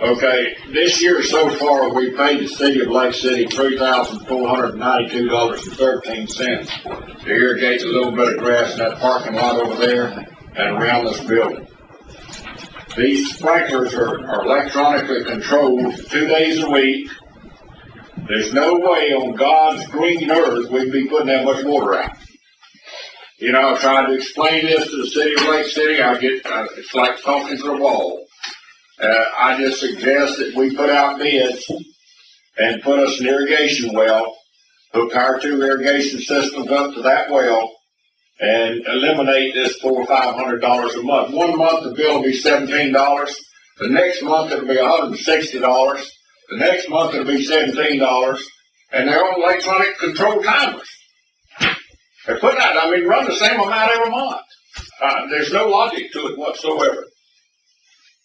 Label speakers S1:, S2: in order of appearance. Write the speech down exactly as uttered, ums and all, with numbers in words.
S1: Okay, this year so far, we paid the city of Lake City three thousand four hundred ninety-two dollars and thirteen cents to irrigate a little bit of grass in that parking lot over there and around this building. These sprinklers are, are electronically controlled two days a week. There's no way on God's green earth we'd be putting that much water out. You know, I tried to explain this to the city of Lake City. I get, uh, it's like talking to the wall. Uh, I just suggest that we put out bids and put us an irrigation well, hook our two irrigation systems up to that well, and eliminate this four or five hundred dollars a month. One month the bill will be seventeen dollars. The next month it'll be one hundred and sixty dollars. The next month it'll be seventeen dollars. And they're on electronic control timers. They're putting out, I mean, run the same amount every month. Uh, there's no logic to it whatsoever.